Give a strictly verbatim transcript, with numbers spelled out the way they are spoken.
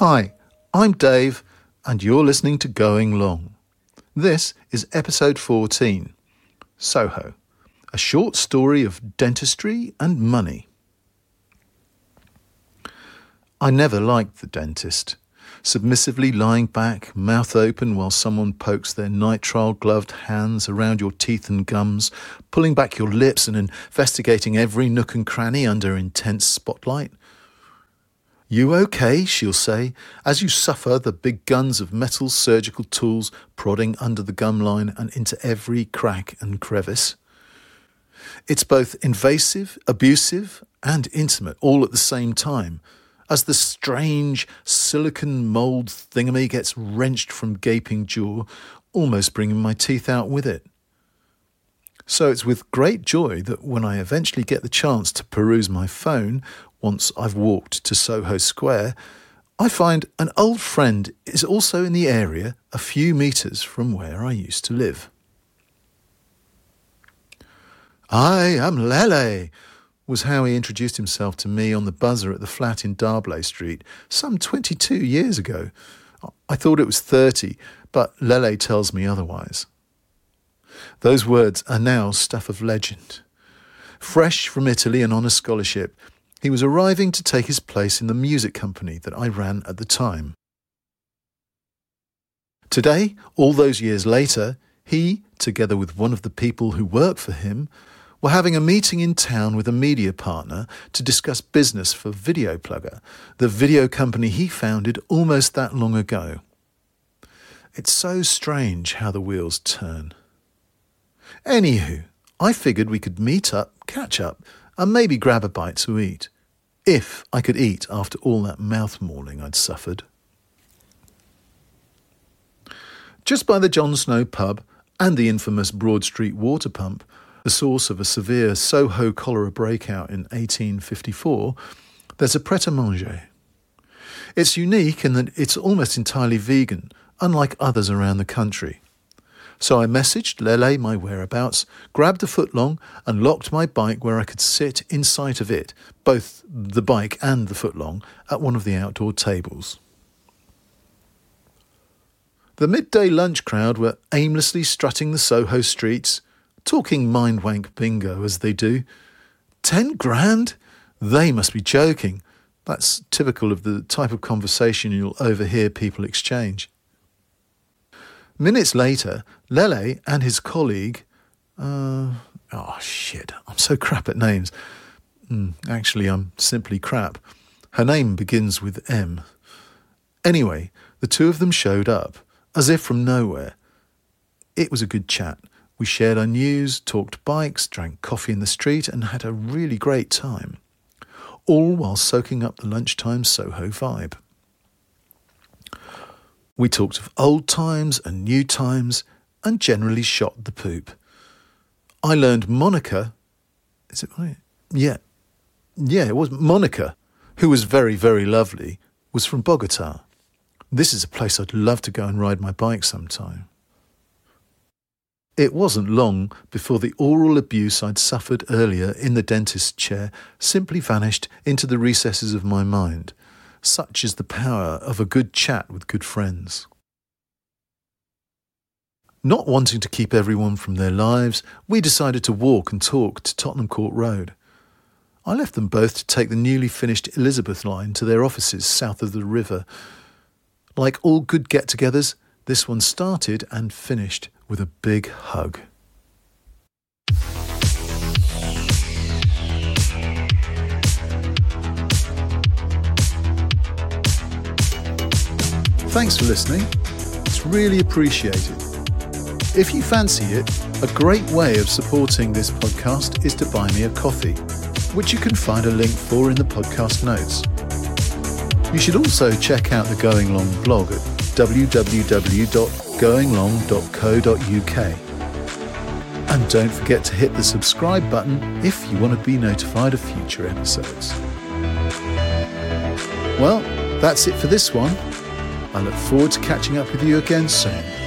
Hi, I'm Dave, and you're listening to Going Long. This is episode fourteen, Soho, a short story of dentistry and money. I never liked the dentist, submissively lying back, mouth open while someone pokes their nitrile-gloved hands around your teeth and gums, pulling back your lips and investigating every nook and cranny under intense spotlight. "You okay?" she'll say, as you suffer the big guns of metal surgical tools prodding under the gum line and into every crack and crevice. It's both invasive, abusive, and intimate all at the same time, as the strange silicon mould thingamy gets wrenched from gaping jaw, almost bringing my teeth out with it. So it's with great joy that when I eventually get the chance to peruse my phone, once I've walked to Soho Square, I find an old friend is also in the area a few metres from where I used to live. "I am Lele," was how he introduced himself to me on the buzzer at the flat in Darblay Street some twenty-two years ago. I thought it was thirty, but Lele tells me otherwise. Those words are now stuff of legend. Fresh from Italy and on a scholarship, he was arriving to take his place in the music company that I ran at the time. Today, all those years later, he, together with one of the people who work for him, were having a meeting in town with a media partner to discuss business for Videoplugger, the video company he founded almost that long ago. It's so strange how the wheels turn. Anywho, I figured we could meet up, catch up, and maybe grab a bite to eat. If I could eat after all that mouth-mauling I'd suffered. Just by the John Snow pub and the infamous Broad Street water pump, the source of a severe Soho cholera breakout in eighteen fifty-four, there's a pret-a-manger. It's unique in that it's almost entirely vegan, unlike others around the country. So I messaged Lele my whereabouts, grabbed a footlong and locked my bike where I could sit in sight of it, both the bike and the footlong, at one of the outdoor tables. The midday lunch crowd were aimlessly strutting the Soho streets, talking mind-wank bingo as they do. Ten grand? They must be joking. That's typical of the type of conversation you'll overhear people exchange. Minutes later, Lele and his colleague... Uh, oh, shit, I'm so crap at names. Mm, actually, I'm simply crap. Her name begins with M. Anyway, the two of them showed up, as if from nowhere. It was a good chat. We shared our news, talked bikes, drank coffee in the street, and had a really great time. All while soaking up the lunchtime Soho vibe. We talked of old times and new times and generally shot the poop. I learned Monica, is it right? Yeah, yeah, it was Monica, who was very, very lovely, was from Bogota. This is a place I'd love to go and ride my bike sometime. It wasn't long before the oral abuse I'd suffered earlier in the dentist's chair simply vanished into the recesses of my mind. Such is the power of a good chat with good friends. Not wanting to keep everyone from their lives, we decided to walk and talk to Tottenham Court Road. I left them both to take the newly finished Elizabeth line to their offices south of the river. Like all good get-togethers, this one started and finished with a big hug. Thanks for listening. It's really appreciated. If you fancy it, a great way of supporting this podcast is to buy me a coffee, which you can find a link for in the podcast notes. You should also check out the Going Long blog at w w w dot going long dot co dot u k. And don't forget to hit the subscribe button if you want to be notified of future episodes. Well, that's it for this one. I look forward to catching up with you again soon.